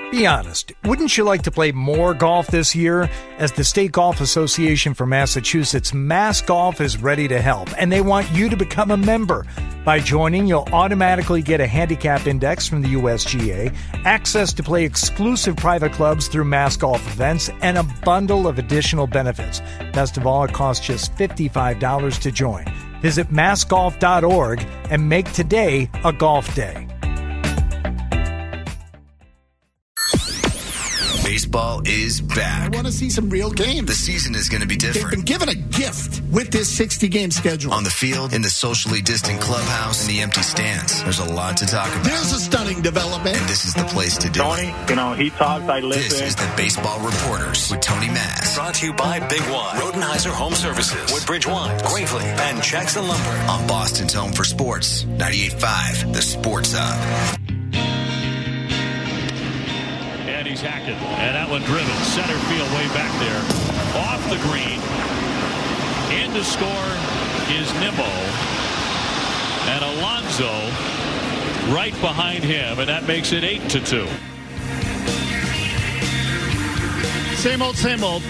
Be honest, wouldn't you like to play more golf this year? As the State Golf Association for Massachusetts, Mass Golf is ready to help, and they want you to become a member. By joining, you'll automatically get a handicap index from the USGA, access to play exclusive private clubs through Mass Golf events, and a bundle of additional benefits. Best of all, it costs just $55 to join. Visit massgolf.org and make today a golf day. Baseball is back. I want to see some real games. The season is going to be different. They've been given a gift with this 60-game schedule. On the field, in the socially distant clubhouse, in the empty stands. There's a lot to talk about. There's a stunning development. And this is the place to do Tony, it. He talks, I listen. This is the Baseball Reporters with Tony Mass. Brought to you by Big Y, Rodenheiser Home Services, Woodbridge Wine, Gravely, and Jackson Lumber. On Boston's Home for Sports, 98.5, The Sports Hub. And he's Hackett. And that one driven. Center field way back there. Off the green. In to score is Nimmo. And Alonso right behind him. And that makes it 8-2. Same old, same old.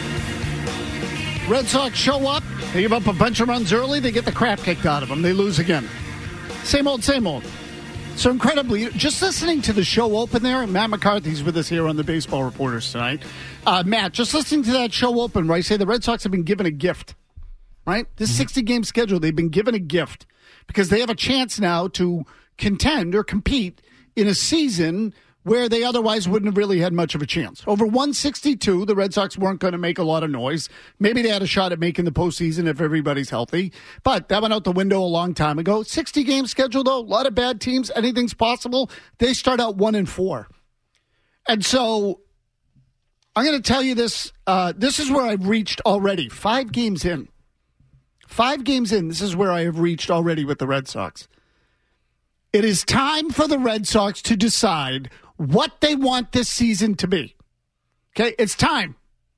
Red Sox show up. They give up a bunch of runs early. They get the crap kicked out of them. They lose again. Same old, same old. So incredibly, just listening to the show open there, and Matt McCarthy's with us here on the Baseball Reporters tonight. Matt, just listening to that show open where I say the Red Sox have been given a gift, right? This 60-game schedule, they've been given a gift because they have a chance now to contend or compete in a season where they otherwise wouldn't have really had much of a chance. Over 162, the Red Sox weren't going to make a lot of noise. Maybe they had a shot at making the postseason if everybody's healthy, but that went out the window a long time ago. 60-game schedule, though, a lot of bad teams. Anything's possible. They start out 1-4. And so I'm going to tell you this. This is where I've reached already. 5 games in. 5 games in, this is where I have reached already with the Red Sox. It is time for the Red Sox to decide what they want this season to be. Okay, it's time.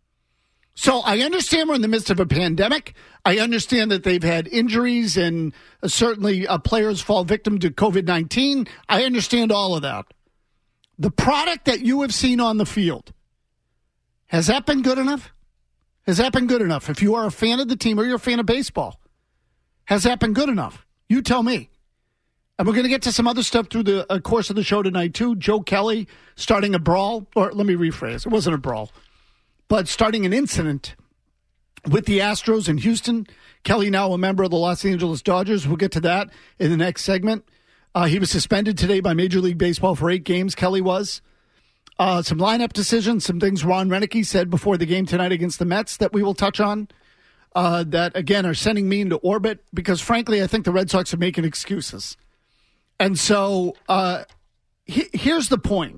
So I understand we're in the midst of a pandemic. I understand that they've had injuries and certainly players fall victim to COVID-19. I understand all of that. The product that you have seen on the field, has that been good enough? Has that been good enough? If you are a fan of the team or you're a fan of baseball, has that been good enough? You tell me. And we're going to get to some other stuff through the course of the show tonight, too. Joe Kelly starting a brawl, or let me rephrase, it wasn't a brawl, but starting an incident with the Astros in Houston. Kelly now a member of the Los Angeles Dodgers. We'll get to that in the next segment. He was suspended today by Major League Baseball for 8 games, Kelly was. Some lineup decisions, some things Ron Renicky said before the game tonight against the Mets that we will touch on. That, again, are sending me into orbit because, frankly, I think the Red Sox are making excuses. And so here's the point.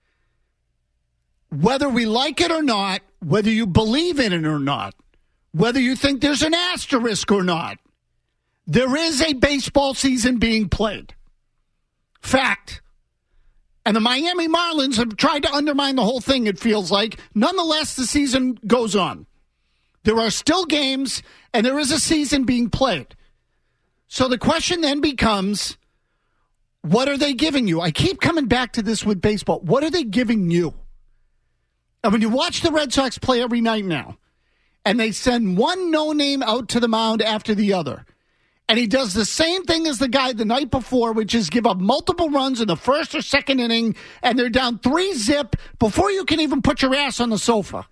Whether we like it or not, whether you believe in it or not, whether you think there's an asterisk or not, there is a baseball season being played. Fact. And the Miami Marlins have tried to undermine the whole thing, it feels like. Nonetheless, the season goes on. There are still games, and there is a season being played. So the question then becomes, what are they giving you? I keep coming back to this with baseball. What are they giving you? And when you watch the Red Sox play every night now, and they send one no-name out to the mound after the other, and he does the same thing as the guy the night before, which is give up multiple runs in the first or second inning, and they're down 3-0 before you can even put your ass on the sofa.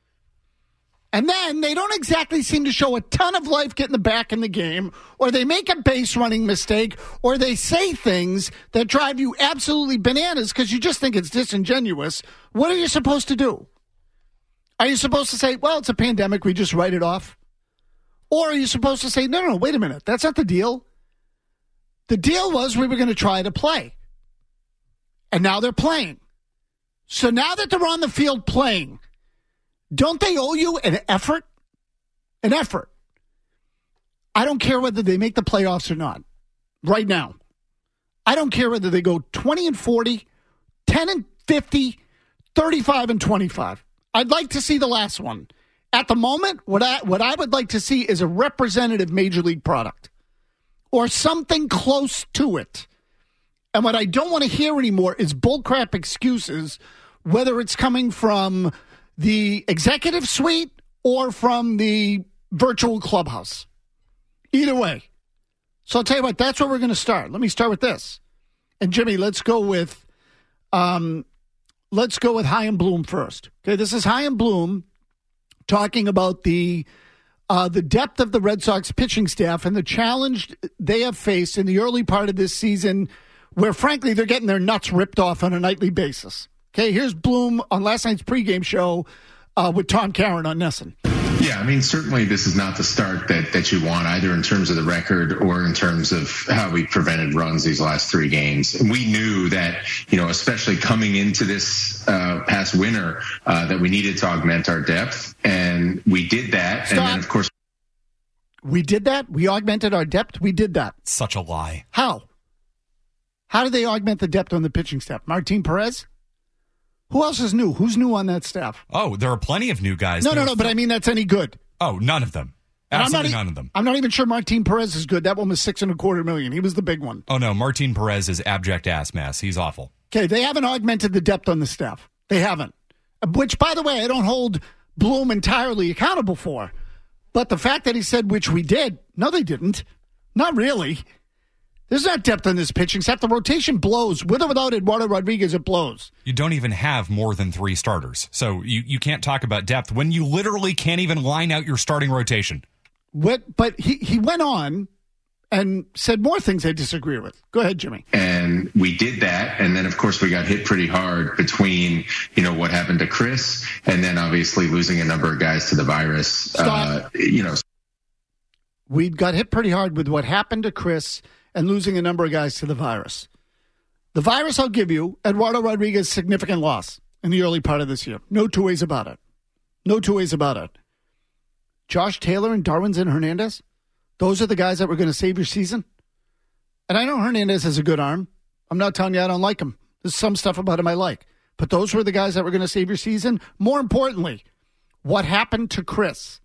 And then they don't exactly seem to show a ton of life getting the back in the game, or they make a base running mistake, or they say things that drive you absolutely bananas because you just think it's disingenuous. What are you supposed to do? Are you supposed to say, well, it's a pandemic, we just write it off? Or are you supposed to say, no, wait a minute, that's not the deal. The deal was we were going to try to play. And now they're playing. So now that they're on the field playing, don't they owe you an effort? An effort. I don't care whether they make the playoffs or not. Right now. I don't care whether they go 20-40, 10-50, 35-25. I'd like to see the last one. At the moment, what I would like to see is a representative major league product. Or something close to it. And what I don't want to hear anymore is bullcrap excuses whether it's coming from the executive suite or from the virtual clubhouse. Either way. So I'll tell you what, that's where we're going to start. Let me start with this. And Jimmy, let's go with Chaim Bloom first. Okay, this is Chaim Bloom talking about the depth of the Red Sox pitching staff and the challenge they have faced in the early part of this season where, frankly, they're getting their nuts ripped off on a nightly basis. Okay, here's Bloom on last night's pregame show with Tom Caron on NESN. Yeah, I mean, certainly this is not the start that you want, either in terms of the record or in terms of how we prevented runs these last 3 games. We knew that, especially coming into this past winter, that we needed to augment our depth, and we did that. Stop. And then, of course, we did that? We augmented our depth? We did that. Such a lie. How? How did they augment the depth on the pitching staff? Martin Perez? Who else is new? Who's new on that staff? Oh, there are plenty of new guys. No, but I mean that's any good. Oh, none of them. Absolutely none of them. I'm not even sure Martin Perez is good. That one was $6.25 million. He was the big one. Oh, no, Martin Perez is abject ass mess. He's awful. Okay, they haven't augmented the depth on the staff. They haven't. Which, by the way, I don't hold Bloom entirely accountable for. But the fact that he said, which we did, no, they didn't. Not really. There's not depth on this pitching staff. The rotation blows. With or without Eduardo Rodriguez, it blows. You don't even have more than 3 starters. So you can't talk about depth when you literally can't even line out your starting rotation. But he went on and said more things I disagree with. Go ahead, Jimmy. And we did that. And then, of course, we got hit pretty hard between, what happened to Chris and then obviously losing a number of guys to the virus. Stop. We got hit pretty hard with what happened to Chris and losing a number of guys to the virus. The virus, I'll give you, Eduardo Rodriguez, significant loss in the early part of this year. No two ways about it. No two ways about it. Josh Taylor and Darwinzon Hernandez, those are the guys that were going to save your season. And I know Hernandez has a good arm. I'm not telling you I don't like him. There's some stuff about him I like. But those were the guys that were going to save your season. More importantly, what happened to Chris?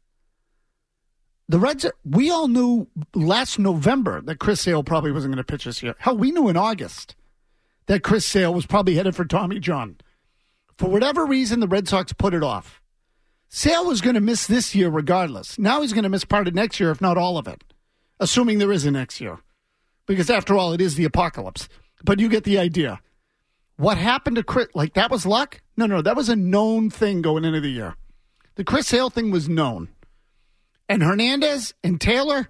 The Reds, we all knew last November that Chris Sale probably wasn't going to pitch this year. Hell, we knew in August that Chris Sale was probably headed for Tommy John. For whatever reason, the Red Sox put it off. Sale was going to miss this year regardless. Now he's going to miss part of next year, if not all of it, assuming there is a next year. Because after all, it is the apocalypse. But you get the idea. What happened to Chris? Like, that was luck? No, that was a known thing going into the year. The Chris Sale thing was known. And Hernandez and Taylor,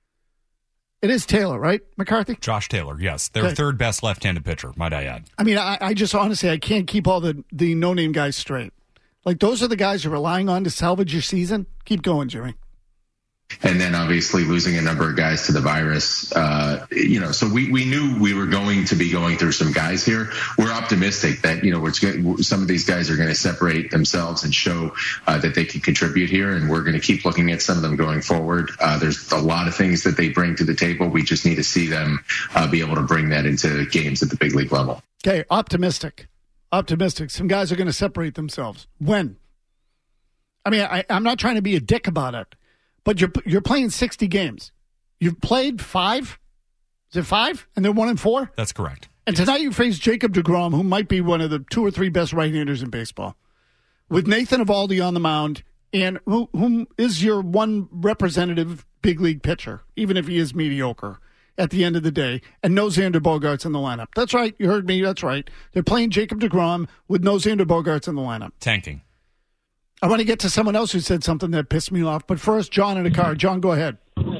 it is Taylor, right, McCarthy? Josh Taylor, yes. Their third best left-handed pitcher, might I add. I mean, I just honestly, I can't keep all the no-name guys straight. Like, those are the guys you're relying on to salvage your season? Keep going, Jimmy. And then obviously losing a number of guys to the virus, so we knew we were going to be going through some guys here. We're optimistic that, some of these guys are going to separate themselves and show that they can contribute here. And we're going to keep looking at some of them going forward. There's a lot of things that they bring to the table. We just need to see them be able to bring that into games at the big league level. Okay, optimistic. Some guys are going to separate themselves. When? I mean, I'm not trying to be a dick about it. But you're playing 60 games. You've played 5? Is it 5? And they're 1-4? That's correct. And tonight you face Jacob deGrom, who might be one of the 2 or 3 best right-handers in baseball. With Nathan Eovaldi on the mound, and whom is your one representative big league pitcher, even if he is mediocre at the end of the day, and no Xander Bogaerts in the lineup. That's right. You heard me. That's right. They're playing Jacob deGrom with no Xander Bogaerts in the lineup. Tanking. I want to get to someone else who said something that pissed me off. But first, John in the car. John, go ahead.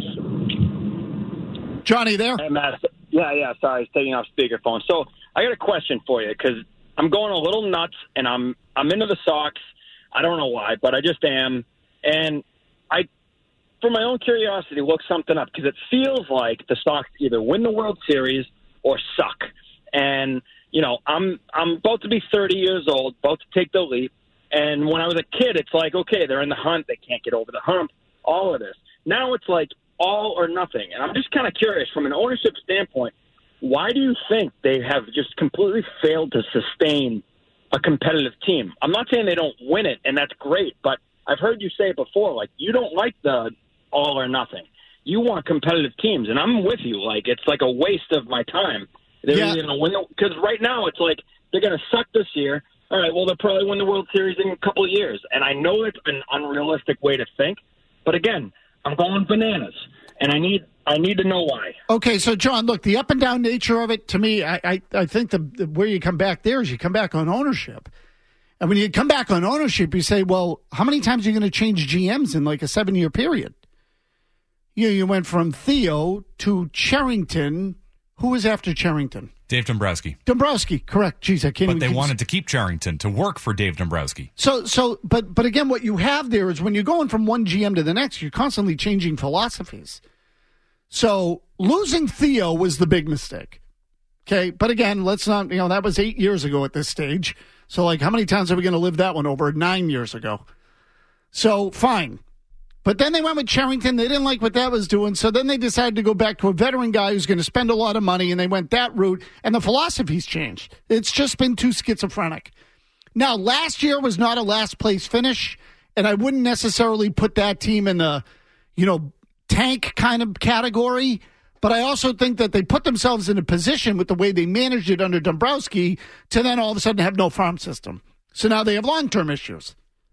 Johnny, there? Hey, Matt. Yeah. Sorry, I was taking off speakerphone. So I got a question for you because I'm going a little nuts, and I'm into the Sox. I don't know why, but I just am. And I, for my own curiosity, look something up because it feels like the Sox either win the World Series or suck. And I'm about to be 30 years old, about to take the leap. And when I was a kid, it's like, okay, they're in the hunt. They can't get over the hump, all of this. Now it's like all or nothing. And I'm just kind of curious, from an ownership standpoint, why do you think they have just completely failed to sustain a competitive team? I'm not saying they don't win it, and that's great, but I've heard you say it before, like, you don't like the all or nothing. You want competitive teams, and I'm with you. Like, it's like a waste of my time. They're either going to win, because right now it's like they're going to suck this year. all right, well, they'll probably win the World Series in a couple of years. And I know it's an unrealistic way to think. But again, I'm going bananas. And I need to know why. Okay, so, John, look, the up-and-down nature of it, to me, I think where you come back there is you come back on ownership. And when you come back on ownership, you say, well, how many times are you going to change GMs in like a 7-year period? You went from Theo to Cherington. Who was after Cherington? Dave Dombrowski. Dombrowski, correct. Jeez, I can't. But they wanted to keep Cherington to work for Dave Dombrowski. But again, what you have there is when you're going from one GM to the next, you're constantly changing philosophies. So losing Theo was the big mistake. Okay, but again, let's not. That was 8 years ago at this stage. So like, how many times are we going to live that one over? 9 years ago. So fine. But then they went with Cherington. They didn't like what that was doing. So then they decided to go back to a veteran guy who's going to spend a lot of money, and they went that route, and the philosophy's changed. It's just been too schizophrenic. Now, last year was not a last-place finish, and I wouldn't necessarily put that team in the, tank kind of category, but I also think that they put themselves in a position with the way they managed it under Dombrowski to then all of a sudden have no farm system. So now they have long-term issues.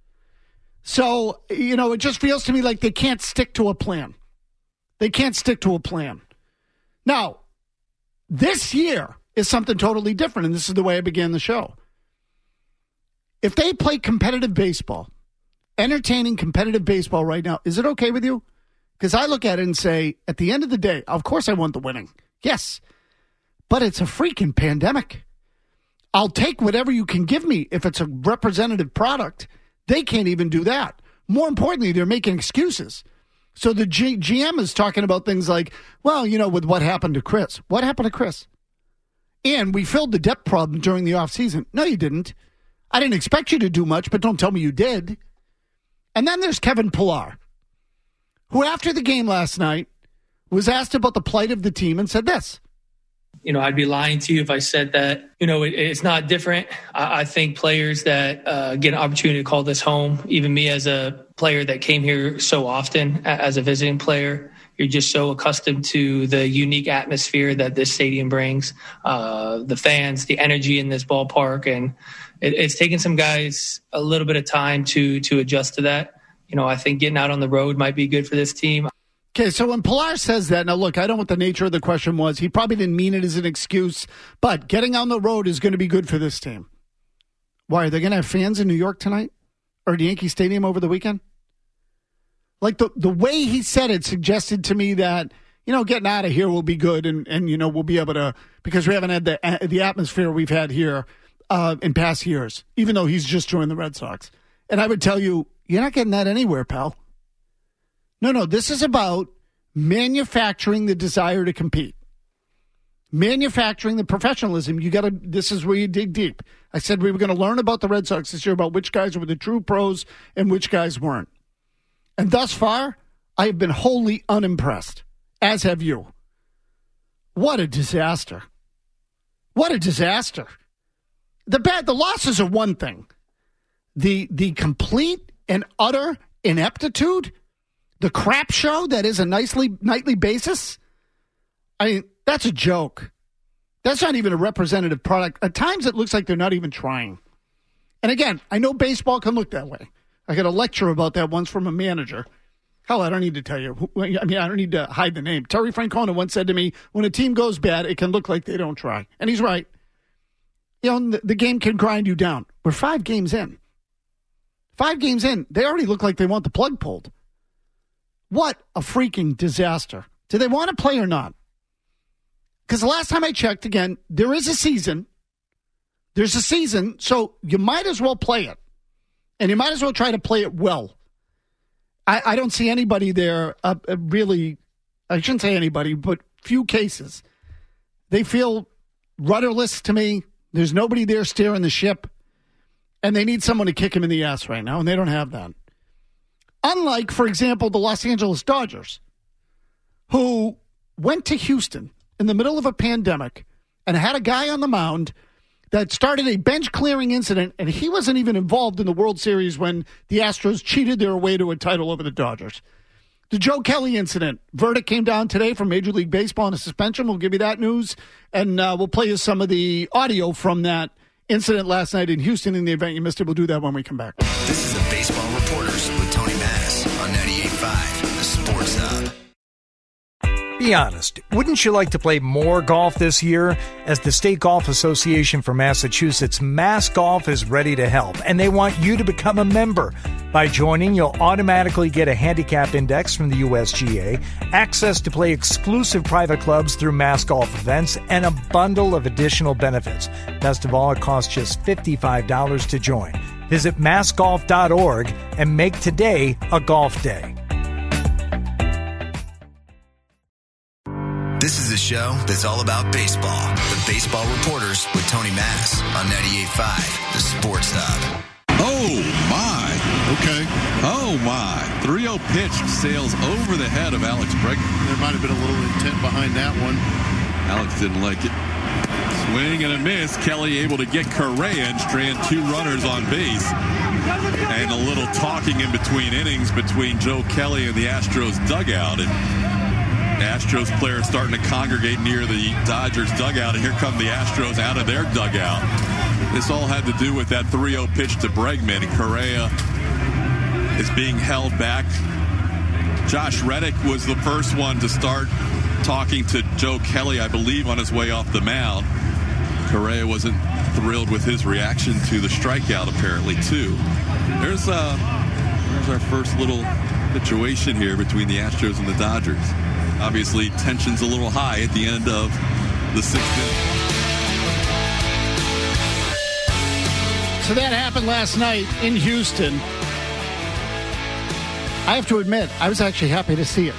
So, it just feels to me like they can't stick to a plan. They can't stick to a plan. Now, this year is something totally different, and this is the way I began the show. If they play competitive baseball, entertaining competitive baseball right now, is it okay with you? Because I look at it and say, at the end of the day, of course I want the winning. Yes. But it's a freaking pandemic. I'll take whatever you can give me if it's a representative product. They can't even do that. More importantly, they're making excuses. So the GM is talking about things like, well, with what happened to Chris. What happened to Chris? And we filled the depth problem during the offseason. No, you didn't. I didn't expect you to do much, but don't tell me you did. And then there's Kevin Pillar, who after the game last night was asked about the plight of the team and said this. I'd be lying to you if I said that, it's not different. I think players that get an opportunity to call this home, even me as a player that came here so often as a visiting player, you're just so accustomed to the unique atmosphere that this stadium brings, the fans, the energy in this ballpark. And it's taken some guys a little bit of time to adjust to that. I think getting out on the road might be good for this team. Okay, so when Pillar says that, now look, I don't know what the nature of the question was. He probably didn't mean it as an excuse, but getting on the road is going to be good for this team. Why, are they going to have fans in New York tonight? Or at Yankee Stadium over the weekend? Like the way he said it suggested to me that, getting out of here will be good and we'll be able to, because we haven't had the atmosphere we've had here in past years, even though he's just joined the Red Sox. And I would tell you, you're not getting that anywhere, pal. No, this is about manufacturing the desire to compete. Manufacturing the professionalism. This is where you dig deep. I said we were going to learn about the Red Sox this year, about which guys were the true pros and which guys weren't. And thus far, I have been wholly unimpressed, as have you. What a disaster. What a disaster. The losses are one thing. The complete and utter ineptitude, the crap show that is a nightly basis, I mean, that's a joke. That's not even a representative product. At times it looks like they're not even trying. And again, I know baseball can look that way. I got a lecture about that once from a manager. Hell, I don't need to tell you. I mean, I don't need to hide the name. Terry Francona once said to me, when a team goes bad, it can look like they don't try. And he's right. The game can grind you down. We're 5 games in. 5 games in, they already look like they want the plug pulled. What a freaking disaster. Do they want to play or not? Because the last time I checked, again, there is a season. There's a season, so you might as well play it. And you might as well try to play it well. I don't see anybody there really, I shouldn't say anybody, but few cases. They feel rudderless to me. There's nobody there steering the ship. And they need someone to kick him in the ass right now, and they don't have that. Unlike, for example, the Los Angeles Dodgers, who went to Houston in the middle of a pandemic and had a guy on the mound that started a bench-clearing incident, and he wasn't even involved in the World Series when the Astros cheated their way to a title over the Dodgers. The Joe Kelly incident, verdict came down today from Major League Baseball on a suspension. We'll give you that news, and we'll play you some of the audio from that incident last night in Houston. In the event you missed it, we'll do that when we come back. This is the Baseball Reporters with Tony Manis on 98.5, the Sports Hub. Be honest, wouldn't you like to play more golf this year? As the State Golf Association for Massachusetts, Mass Golf is ready to help, and they want you to become a member. By joining, you'll automatically get a handicap index from the USGA, access to play exclusive private clubs through Mass Golf events, and a bundle of additional benefits. Best of all, it costs just $55 to join. Visit massgolf.org and make today a golf day. This is a show that's all about baseball. The Baseball Reporters with Tony Manis on 98.5, the Sports Hub. Oh, my. Okay. Oh, my. 3-0 pitch sails over the head of Alex Bregman. There might have been a little intent behind that one. Alex didn't like it. Swing and a miss. Kelly able to get Correa and strand 2 runners on base. And a little talking in between innings between Joe Kelly and the Astros dugout. And Astros players starting to congregate near the Dodgers dugout, and here come the Astros out of their dugout. This all had to do with that 3-0 pitch to Bregman, and Correa is being held back. Josh Reddick was the first one to start talking to Joe Kelly, I believe, on his way off the mound. Correa wasn't thrilled with his reaction to the strikeout, apparently, too. There's our first little situation here between the Astros and the Dodgers. Obviously, tension's a little high at the end of the 6th inning. So that happened last night in Houston. I have to admit, I was actually happy to see it.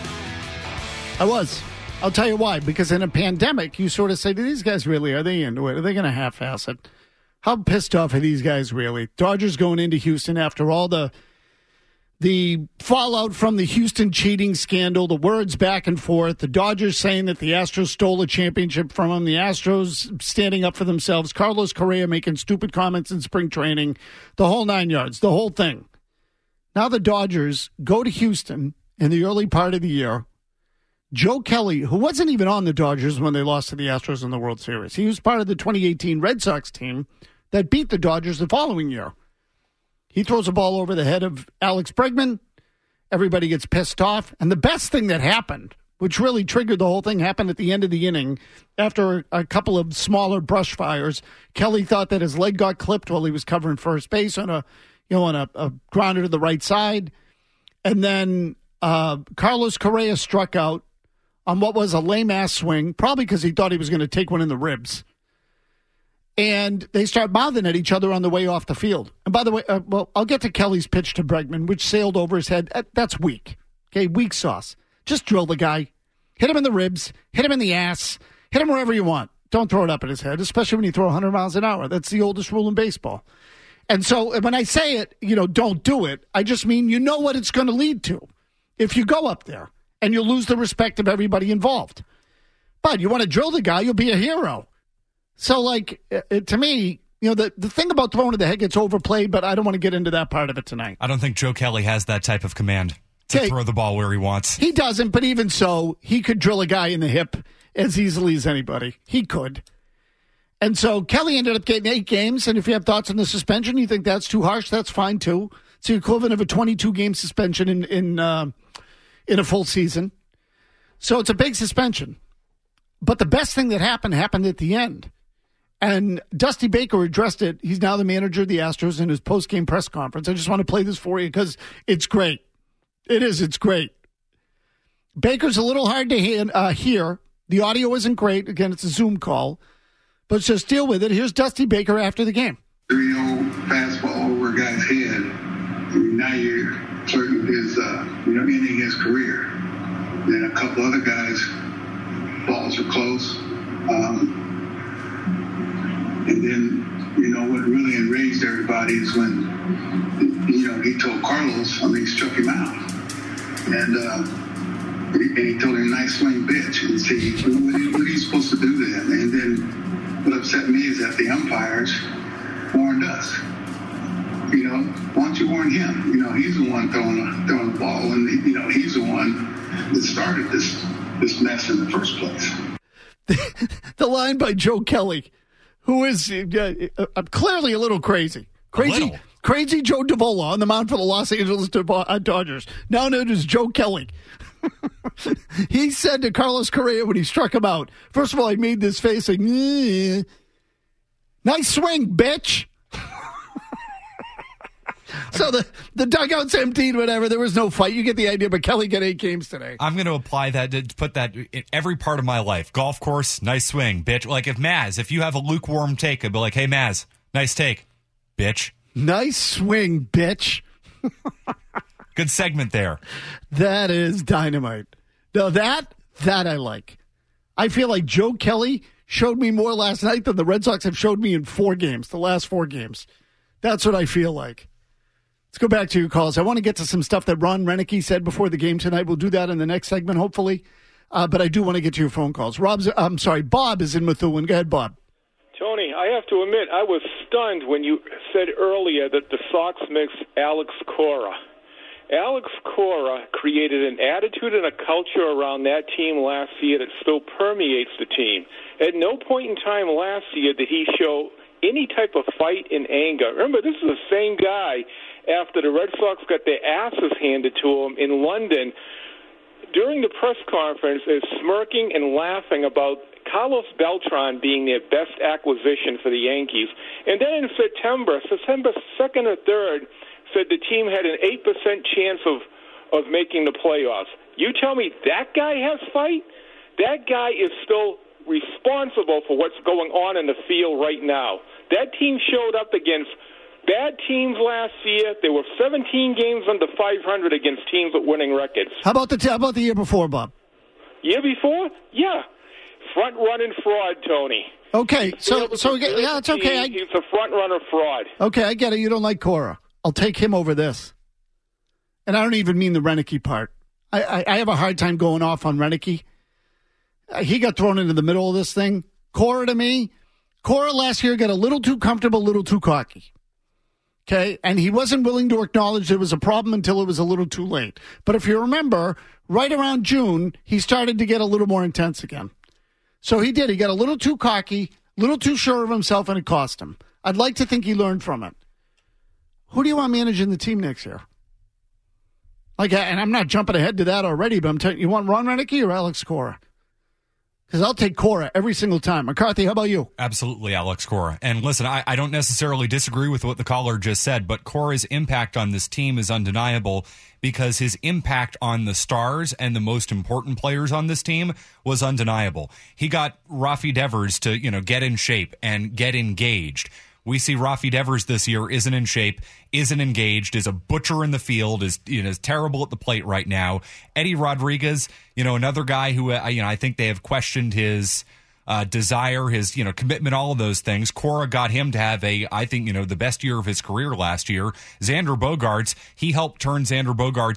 I was. I'll tell you why. Because in a pandemic, you sort of say, do these guys really, are they into it? Are they going to half-ass it? How pissed off are these guys really? Dodgers going into Houston after all the fallout from the Houston cheating scandal, the words back and forth, the Dodgers saying that the Astros stole a championship from them, the Astros standing up for themselves, Carlos Correa making stupid comments in spring training, the whole 9 yards, the whole thing. Now the Dodgers go to Houston in the early part of the year. Joe Kelly, who wasn't even on the Dodgers when they lost to the Astros in the World Series, he was part of the 2018 Red Sox team that beat the Dodgers the following year. He throws a ball over the head of Alex Bregman. Everybody gets pissed off. And the best thing that happened, which really triggered the whole thing, happened at the end of the inning. After a couple of smaller brush fires, Kelly thought that his leg got clipped while he was covering first base on a grounder to the right side. And then Carlos Correa struck out on what was a lame-ass swing, probably because he thought he was going to take one in the ribs. And they start mouthing at each other on the way off the field. And by the way, I'll get to Kelly's pitch to Bregman, which sailed over his head. That's weak. Okay, weak sauce. Just drill the guy. Hit him in the ribs. Hit him in the ass. Hit him wherever you want. Don't throw it up at his head, especially when you throw 100 miles an hour. That's the oldest rule in baseball. And so when I say it, don't do it, I just mean you know what it's going to lead to if you go up there. And you'll lose the respect of everybody involved. But you want to drill the guy, you'll be a hero. So, to me, the thing about throwing to the head gets overplayed, but I don't want to get into that part of it tonight. I don't think Joe Kelly has that type of command to throw the ball where he wants. He doesn't, but even so, he could drill a guy in the hip as easily as anybody. He could. And so Kelly ended up getting 8 games, and if you have thoughts on the suspension, you think that's too harsh, that's fine, too. It's the equivalent of a 22-game suspension in a full season. So it's a big suspension. But the best thing that happened at the end. And Dusty Baker addressed it. He's now the manager of the Astros in his post-game press conference. I just want to play this for you because it's great. It is. It's great. Baker's a little hard to hear. The audio isn't great. Again, it's a Zoom call. But just deal with it. Here's Dusty Baker after the game. 3-0 fastball over a guy's head. Now you're flirting his, ending his career. Then a couple other guys, balls are close. And then, what really enraged everybody is when, he told Carlos, he struck him out. And he told him, nice swing, bitch. And see, what are you supposed to do then? And then what upset me is that the umpires warned us. Why don't you warn him? He's the one throwing the ball, and, he's the one that started this mess in the first place. The line by Joe Kelly. who is clearly a little crazy. Crazy Joe Davola on the mound for the Los Angeles Dodgers, now known as Joe Kelly. He said to Carlos Correa when he struck him out, first of all, he made this face like, nice swing, bitch. So the dugout's emptied, whatever. There was no fight. You get the idea, but Kelly got 8 games today. I'm going to apply that, to put that in every part of my life. Golf course, nice swing, bitch. Like if you have a lukewarm take, I'd be like, hey, Maz, nice take, bitch. Nice swing, bitch. Good segment there. That is dynamite. Now that I like. I feel like Joe Kelly showed me more last night than the Red Sox have showed me in the last 4 games. That's what I feel like. Let's go back to your calls. I want to get to some stuff that Ron Renicky said before the game tonight. We'll do that in the next segment, hopefully. But I do want to get to your phone calls. Bob is in Methuen. Go ahead, Bob. Tony, I have to admit, I was stunned when you said earlier that the Sox mixed Alex Cora. Alex Cora created an attitude and a culture around that team last year that still permeates the team. At no point in time last year did he show any type of fight and anger. Remember, this is the same guy after the Red Sox got their asses handed to them in London. During the press conference, is smirking and laughing about Carlos Beltran being their best acquisition for the Yankees. And then in September 2nd or 3rd, said the team had an 8% chance of making the playoffs. You tell me that guy has fight? That guy is still responsible for what's going on in the field right now. That team showed up against bad teams last year. There were 17 games under 500 against teams with winning records. How about the year before, Bob? Year before? Yeah. Front-running fraud, Tony. Okay, so yeah, it's okay. He's a front-runner fraud. Okay, I get it. You don't like Cora. I'll take him over this. And I don't even mean the Renicky part. I have a hard time going off on Renicky. He got thrown into the middle of this thing. Cora, to me, last year got a little too comfortable, a little too cocky. Okay, and he wasn't willing to acknowledge there was a problem until it was a little too late. But if you remember, right around June, he started to get a little more intense again. So he did. He got a little too cocky, a little too sure of himself, and it cost him. I'd like to think he learned from it. Who do you want managing the team next year? And I'm not jumping ahead to that already, but I'm telling you, want Ron Renicky or Alex Cora? Because I'll take Cora every single time. McCarthy, how about you? Absolutely, Alex Cora. And listen, I don't necessarily disagree with what the caller just said, but Cora's impact on this team is undeniable because his impact on the stars and the most important players on this team was undeniable. He got Rafi Devers to, get in shape and get engaged. We see Rafi Devers this year isn't in shape, isn't engaged, is a butcher in the field, is terrible at the plate right now. Eddie Rodriguez, another guy who I think they have questioned his desire, his commitment, all of those things. Cora got him to have I think the best year of his career last year. Xander Bogaerts, he helped Xander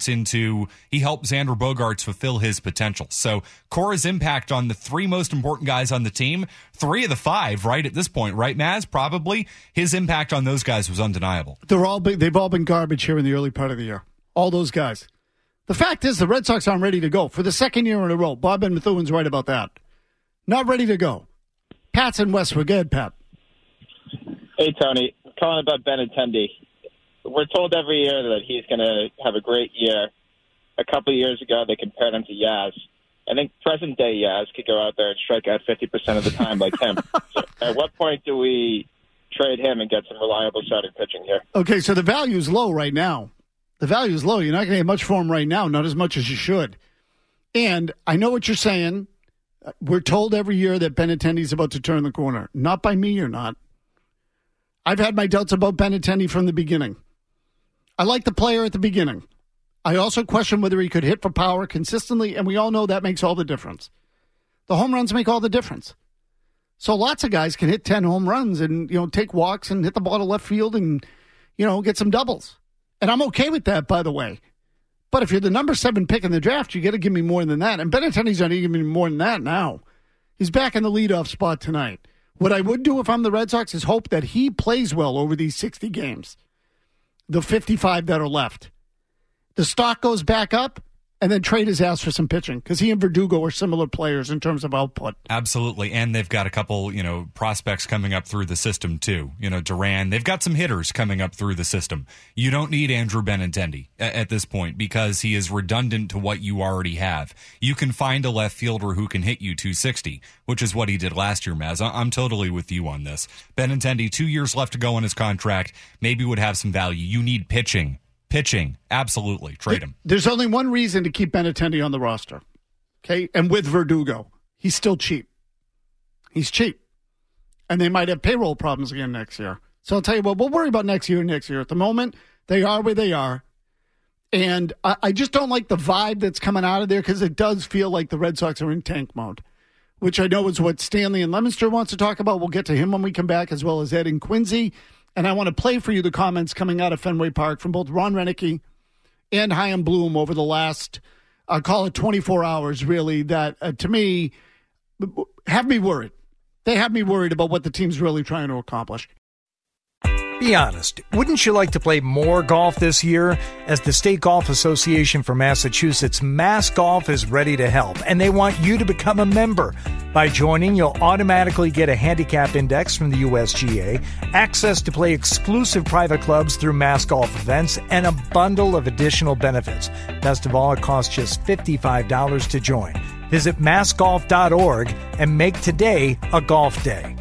Bogaerts fulfill his potential. So Cora's impact on the 3 most important guys on the team, 3 of the 5, right at this point, right, Maz? Probably his impact on those guys was undeniable. They've all been garbage here in the early part of the year. All those guys. The fact is, the Red Sox aren't ready to go for the second year in a row. Bob and Methuen's right about that. Not ready to go. Pat's in Westwood. Go ahead, Pat. Hey, Tony. Calling about Benintendi. We're told every year that he's going to have a great year. A couple of years ago, they compared him to Yaz. I think present-day Yaz could go out there and strike out 50% of the time like him. So at what point do we trade him and get some reliable starting pitching here? Okay, so the value's low right now. The value's low. You're not going to get much for him right now, not as much as you should. And I know what you're saying. We're told every year that Benintendi's about to turn the corner. Not by me, you're not. I've had my doubts about Benintendi from the beginning. I like the player at the beginning. I also question whether he could hit for power consistently, and we all know that makes all the difference. The home runs make all the difference. So lots of guys can hit 10 home runs and, take walks and hit the ball to left field and, get some doubles. And I'm okay with that, by the way. But if you're the number 7 pick in the draft, you got to give me more than that. And Benintendi's not even giving me more than that now. He's back in the leadoff spot tonight. What I would do if I'm the Red Sox is hope that he plays well over these 60 games, the 55 that are left. The stock goes back up. and then trade his ass for some pitching because he and Verdugo are similar players in terms of output. Absolutely. And they've got a couple, prospects coming up through the system too. Duran, they've got some hitters coming up through the system. You don't need Andrew Benintendi at this point because he is redundant to what you already have. You can find a left fielder who can hit you 260, which is what he did last year, Maz. I'm totally with you on this. Benintendi, 2 years left to go on his contract, maybe would have some value. You need pitching. Absolutely. Trade him. There's only one reason to keep Benintendi on the roster, okay? And with Verdugo, he's still cheap. He's cheap. And they might have payroll problems again next year. So I'll tell you what, we'll worry about next year. At the moment, they are where they are. And I just don't like the vibe that's coming out of there because it does feel like the Red Sox are in tank mode, which I know is what Stanley and Lemonster wants to talk about. We'll get to him when we come back, as well as Ed and Quincy. And I want to play for you the comments coming out of Fenway Park from both Ron Renicky and Chaim Bloom over the last, call it 24 hours, really, that to me have me worried. They have me worried about what the team's really trying to accomplish. Be honest, wouldn't you like to play more golf this year? As the State Golf Association for Massachusetts, Mass Golf is ready to help, and they want you to become a member. By joining, you'll automatically get a handicap index from the USGA, access to play exclusive private clubs through Mass Golf events, and a bundle of additional benefits. Best of all, it costs just $55 to join. Visit massgolf.org and make today a golf day.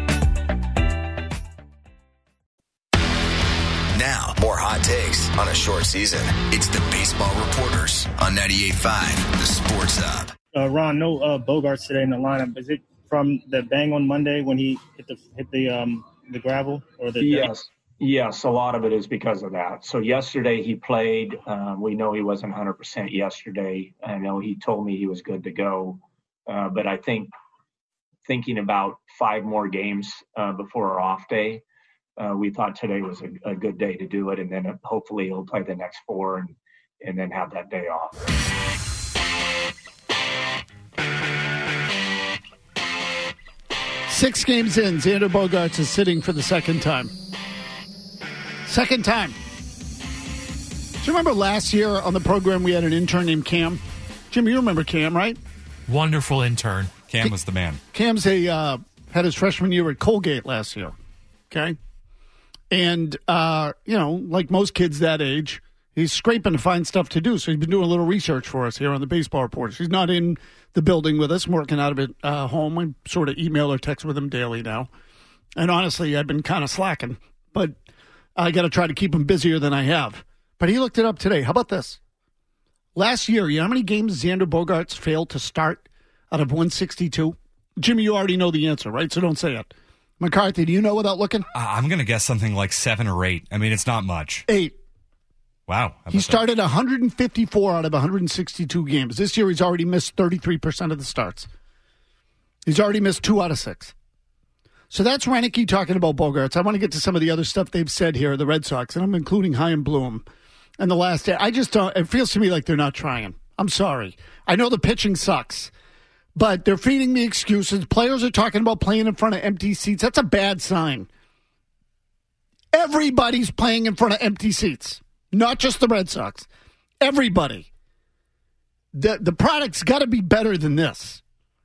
Now, more hot takes on a short season. It's the Baseball Reporters on 98.5, the Sports Hub. Ron, no Bogaerts today in the lineup. Is it from the bang on Monday when he hit the gravel or the? Yes, a lot of it is because of that. So yesterday he played. We know he wasn't 100% yesterday. I know he told me he was good to go, but I think thinking about 5 more games before our off day. We thought today was a good day to do it, and then hopefully he'll play the next 4 and then have that day off. Six games in, Xander Bogaerts is sitting for the second time. Second time. Do you remember last year on the program we had an intern named Cam? Jimmy, you remember Cam, right? Wonderful intern. Cam was the man. Cam's had his freshman year at Colgate last year, okay? And, like most kids that age, he's scraping to find stuff to do. So he's been doing a little research for us here on the Baseball Reporters. He's not in the building with us. I'm working out of it home. I sort of email or text with him daily now. And honestly, I've been kind of slacking. But I got to try to keep him busier than I have. But he looked it up today. How about this? Last year, you know how many games Xander Bogaerts failed to start out of 162? Jimmy, you already know the answer, right? So don't say it. McCarthy, do you know without looking? I'm going to guess something like 7 or 8. I mean, it's not much. 8. Wow. He started 154 out of 162 games. This year, he's already missed 33% of the starts. He's already missed 2 out of 6. So that's Renicky talking about Bogaerts. I want to get to some of the other stuff they've said here, the Red Sox, and I'm including Chaim Bloom. And the last day, I just don't, it feels to me like they're not trying. I'm sorry. I know the pitching sucks. But they're feeding me excuses. Players are talking about playing in front of empty seats. That's a bad sign. Everybody's playing in front of empty seats, not just the Red Sox. Everybody. The product's got to be better than this.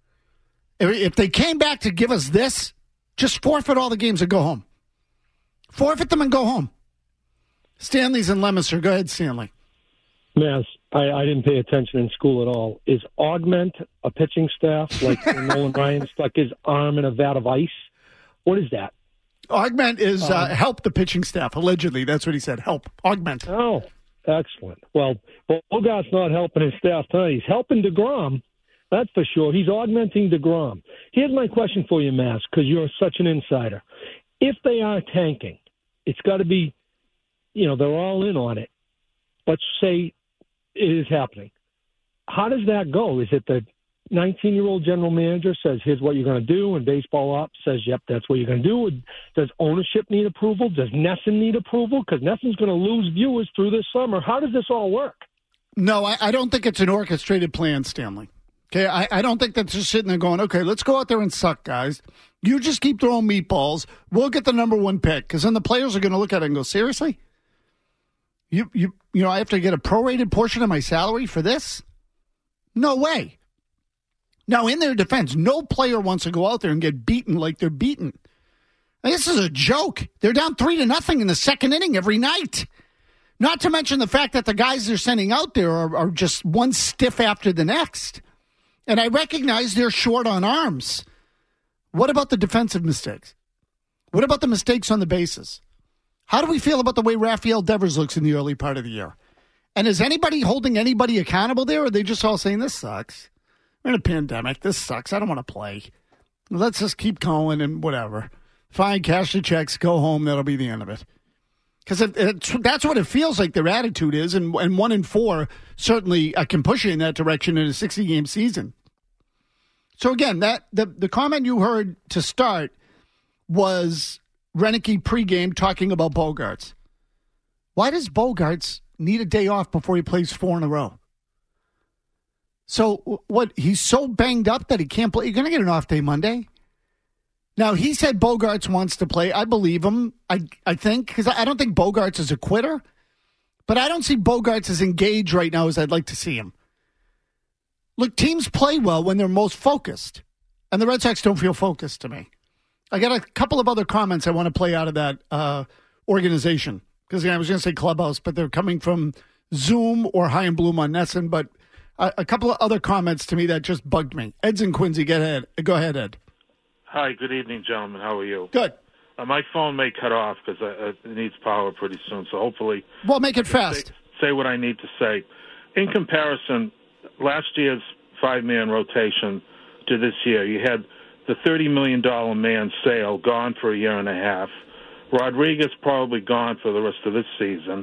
If they came back to give us this, just forfeit all the games and go home. Forfeit them and go home. Stanley's in Lemonster. Go ahead, Stanley. Yes, I didn't pay attention in school at all. Is augment a pitching staff like when Nolan Ryan stuck his arm in a vat of ice? What is that? Augment is help the pitching staff, allegedly. That's what he said. Help. Augment. Oh, excellent. Well, Bogart's not helping his staff tonight. He's helping DeGrom. That's for sure. He's augmenting DeGrom. Here's my question for you, Mass, because you're such an insider. If they are tanking, it's got to be, they're all in on it. Let's say it is happening. How does that go? Is it the 19-year-old general manager says, here's what you're going to do, and baseball ops says, yep, that's what you're going to do? Does ownership need approval? Does Nesson need approval? Because Nesson's going to lose viewers through this summer. How does this all work? No, I don't think it's an orchestrated plan, Stanley. Okay, I don't think that's just sitting there going, okay, let's go out there and suck, guys. You just keep throwing meatballs. We'll get the number 1 pick. Because then the players are going to look at it and go, seriously? You know, I have to get a prorated portion of my salary for this? No way. Now, in their defense, no player wants to go out there and get beaten like they're beaten. This is a joke. They're down 3-0 in the second inning every night. Not to mention the fact that the guys they're sending out there are just one stiff after the next. And I recognize they're short on arms. What about the defensive mistakes? What about the mistakes on the bases? How do we feel about the way Rafael Devers looks in the early part of the year? And is anybody holding anybody accountable there, or are they just all saying, this sucks? We're in a pandemic. This sucks. I don't want to play. Let's just keep going and whatever. Fine, cash the checks, go home. That'll be the end of it. Because that's what it feels like their attitude is, and 1-4 certainly can push you in that direction in a 60-game season. So again, the comment you heard to start was Renicky pregame talking about Bogaerts. Why does Bogaerts need a day off before he plays 4 in a row? So what? He's so banged up that he can't play. You're going to get an off day Monday. Now, he said Bogaerts wants to play. I believe him, I think, because I don't think Bogaerts is a quitter. But I don't see Bogaerts as engaged right now as I'd like to see him. Look, teams play well when they're most focused. And the Red Sox don't feel focused to me. I got a couple of other comments I want to play out of that organization. Because I was going to say Clubhouse, but they're coming from Zoom or High and Bloom on Nesson. But a couple of other comments to me that just bugged me. Ed's in Quincy. Go ahead, Ed. Hi, good evening, gentlemen. How are you? Good. My phone may cut off because it needs power pretty soon, so hopefully... Well, make it fast. Say what I need to say. In comparison, last year's 5-man rotation to this year, you had the $30 million man Sale gone for a year and a half. Rodriguez probably gone for the rest of this season.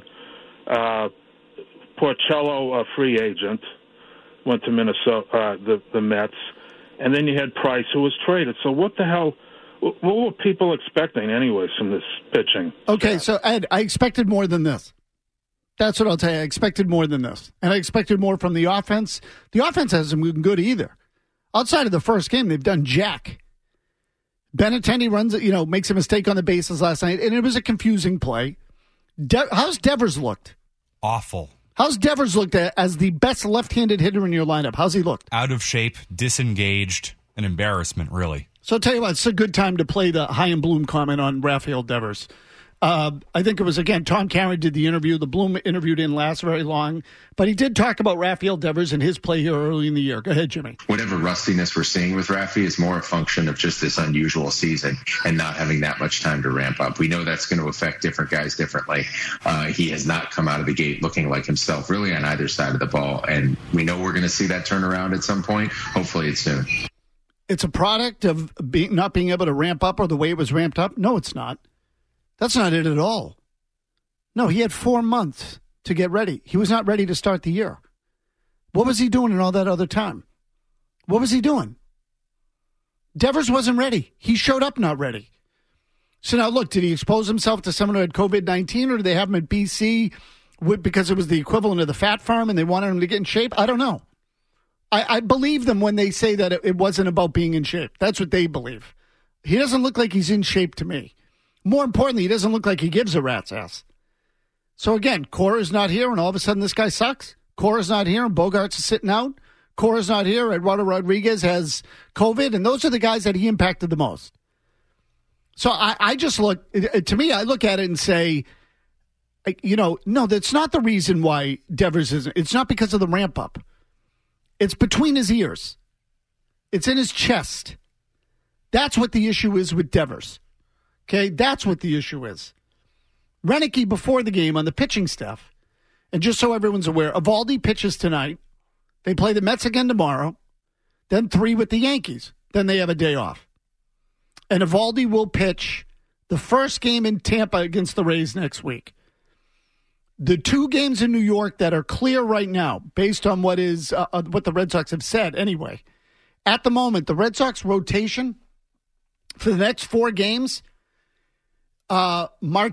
Porcello, a free agent, went to Minnesota, the Mets. And then you had Price, who was traded. So what the hell, what were people expecting anyways from this pitching? Okay, so Ed, I expected more than this. That's what I'll tell you. I expected more than this. And I expected more from the offense. The offense hasn't been good either. Outside of the first game, they've done jack. Benintendi makes a mistake on the bases last night, and it was a confusing play. How's Devers looked? Awful. How's Devers looked as the best left-handed hitter in your lineup? How's he looked? Out of shape, disengaged, an embarrassment, really. So I'll tell you what, it's a good time to play the High and Bloom comment on Rafael Devers. I think it was, again, Tom Cameron did the interview. The Bloom interview didn't last very long. But he did talk about Rafael Devers and his play here early in the year. Go ahead, Jimmy. Whatever rustiness we're seeing with Rafi is more a function of just this unusual season and not having that much time to ramp up. We know that's going to affect different guys differently. He has not come out of the gate looking like himself really on either side of the ball. And we know we're going to see that turnaround at some point. Hopefully it's soon. It's a product of not being able to ramp up or the way it was ramped up? No, it's not. That's not it at all. No, he had 4 months to get ready. He was not ready to start the year. What was he doing in all that other time? What was he doing? Devers wasn't ready. He showed up not ready. So now, look, did he expose himself to someone who had COVID-19, or did they have him at BC because it was the equivalent of the Fat Farm and they wanted him to get in shape? I don't know. I believe them when they say that it wasn't about being in shape. That's what they believe. He doesn't look like he's in shape to me. More importantly, he doesn't look like he gives a rat's ass. So again, Cora's not here, and all of a sudden this guy sucks. Cora's not here, and Bogaerts is sitting out. Cora's not here, Eduardo Rodriguez has COVID, and those are the guys that he impacted the most. So I just look, to me, I look at it and say, no, that's not the reason why Devers isn't. It's not because of the ramp up. It's between his ears. It's in his chest. That's what the issue is with Devers. Okay, that's what the issue is. Renicky, before the game on the pitching staff, and just so everyone's aware, Eovaldi pitches tonight. They play the Mets again tomorrow, then 3 with the Yankees. Then they have a day off. And Eovaldi will pitch the first game in Tampa against the Rays next week. The 2 games in New York that are clear right now, based on what the Red Sox have said anyway, at the moment, the Red Sox rotation for the next 4 games, for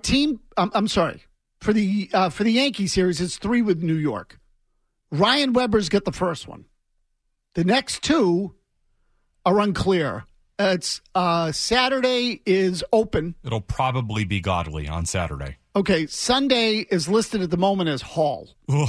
the Yankees series, it's 3 with New York. Ryan Weber's got the first one. The next 2 are unclear. It's Saturday is open. It'll probably be Godley on Saturday. Okay, Sunday is listed at the moment as Hall.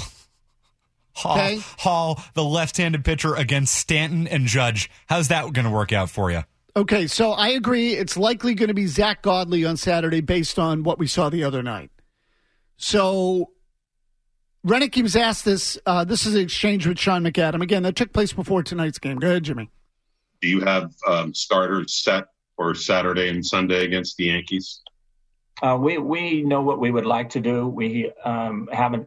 Hall, the left-handed pitcher against Stanton and Judge. How's that going to work out for you? Okay, so I agree. It's likely going to be Zach Godley on Saturday based on what we saw the other night. So Renick was asked this. This is an exchange with Sean McAdam. Again, that took place before tonight's game. Go ahead, Jimmy. Do you have starters set for Saturday and Sunday against the Yankees? We know what we would like to do. We haven't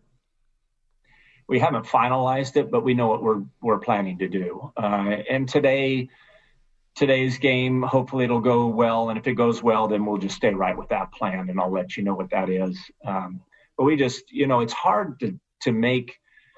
finalized it, but we know what we're planning to do. And today's game, hopefully it'll go well. And if it goes well, then we'll just stay right with that plan, and I'll let you know what that is. But we just, it's hard to make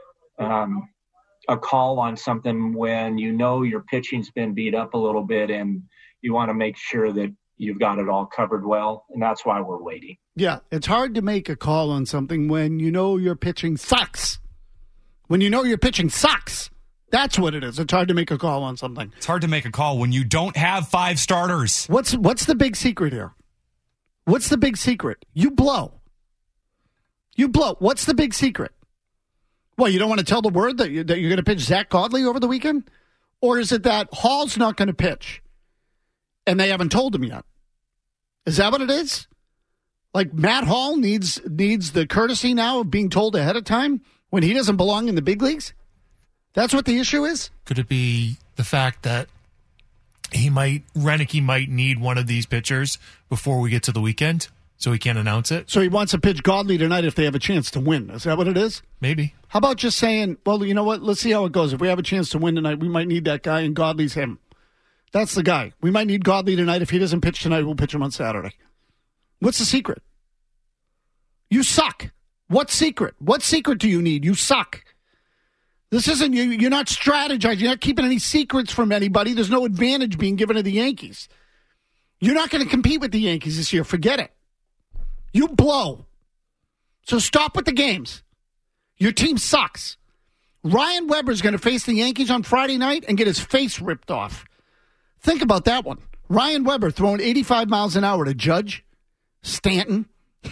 a call on something when your pitching's been beat up a little bit and you want to make sure that you've got it all covered well, and that's why we're waiting. Yeah, it's hard to make a call on something when your pitching sucks. When your pitching sucks. That's what it is. It's hard to make a call on something. It's hard to make a call when you don't have 5 starters. What's the big secret here? What's the big secret? You blow. What's the big secret? Well, you don't want to tell the word that you're going to pitch Zach Godley over the weekend? Or is it that Hall's not going to pitch and they haven't told him yet? Is that what it is? Like Matt Hall needs the courtesy now of being told ahead of time when he doesn't belong in the big leagues? That's what the issue is? Could it be the fact that Renick might need one of these pitchers before we get to the weekend, so he can't announce it? So he wants to pitch Godley tonight if they have a chance to win. Is that what it is? Maybe. How about just saying, well, you know what? Let's see how it goes. If we have a chance to win tonight, we might need that guy, and Godley's him. That's the guy. We might need Godley tonight. If he doesn't pitch tonight, we'll pitch him on Saturday. What's the secret? You suck. What secret? What secret do you need? You suck. This isn't you. You're not strategizing. You're not keeping any secrets from anybody. There's no advantage being given to the Yankees. You're not going to compete with the Yankees this year. Forget it. You blow. So stop with the games. Your team sucks. Ryan Weber's going to face the Yankees on Friday night and get his face ripped off. Think about that one. Ryan Weber throwing 85 miles an hour to Judge, Stanton.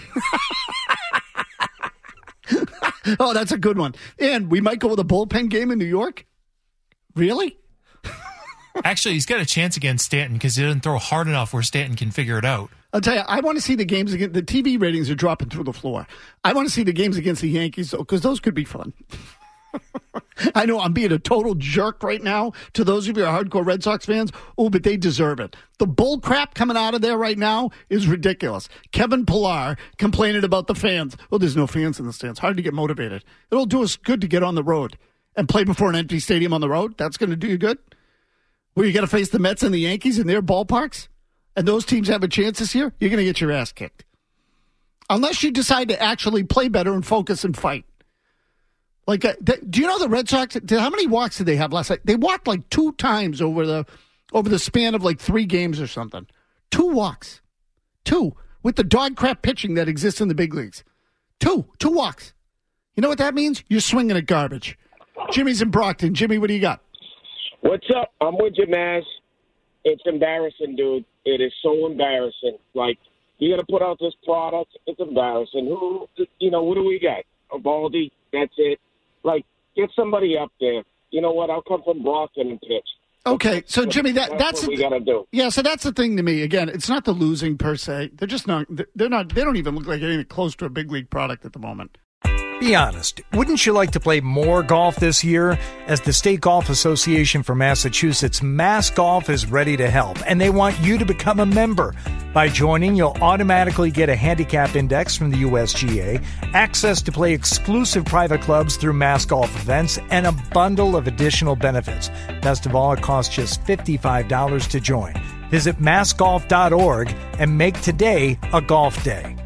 Oh, that's a good one. And we might go with a bullpen game in New York? Really? Actually, he's got a chance against Stanton because he doesn't throw hard enough where Stanton can figure it out. I'll tell you, I want to see the games against the TV ratings are dropping through the floor. I want to see the games against the Yankees, though, because those could be fun. I know I'm being a total jerk right now to those of you who are hardcore Red Sox fans. Oh, but they deserve it. The bull crap coming out of there right now is ridiculous. Kevin Pillar complaining about the fans. Oh, there's no fans in the stands. Hard to get motivated. It'll do us good to get on the road and play before an empty stadium on the road. That's going to do you good. Where you got to face the Mets and the Yankees in their ballparks, and those teams have a chance this year, you're going to get your ass kicked. Unless you decide to actually play better and focus and fight. Like, do you know the Red Sox? How many walks did they have last night? They walked like 2 times over the span of like 3 games or something. 2 walks. 2. With the dog crap pitching that exists in the big leagues. 2 walks. You know what that means? You're swinging at garbage. Jimmy's in Brockton. Jimmy, what do you got? What's up? I'm with you, Maz. It's embarrassing, dude. It is so embarrassing. Like, you got to put out this product. It's embarrassing. What do we got? Eovaldi, that's it. Like, get somebody up there. You know what? I'll come from Brockton and pitch. Okay, so Jimmy, that's what we got to do. Yeah, so that's the thing to me. Again, it's not the losing per se. They're just not. They're not. They don't even look like anything close to a big league product at the moment. Be honest, wouldn't you like to play more golf this year? As the State Golf Association for Massachusetts, Mass Golf is ready to help, and they want you to become a member. By joining, you'll automatically get a handicap index from the USGA, access to play exclusive private clubs through Mass Golf events, and a bundle of additional benefits. Best of all, it costs just $55 to join. Visit massgolf.org and make today a golf day.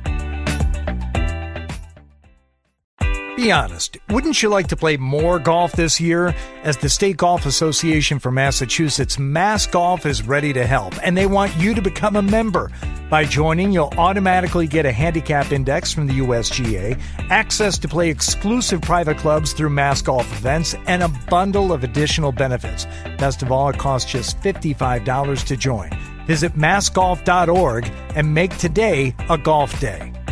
Be honest, wouldn't you like to play more golf this year? As the State Golf Association for Massachusetts, Mass Golf is ready to help, and they want you to become a member. By joining, you'll automatically get a handicap index from the USGA, access to play exclusive private clubs through Mass Golf events, and a bundle of additional benefits. Best of all, it costs just $55 to join. Visit massgolf.org and make today a golf day.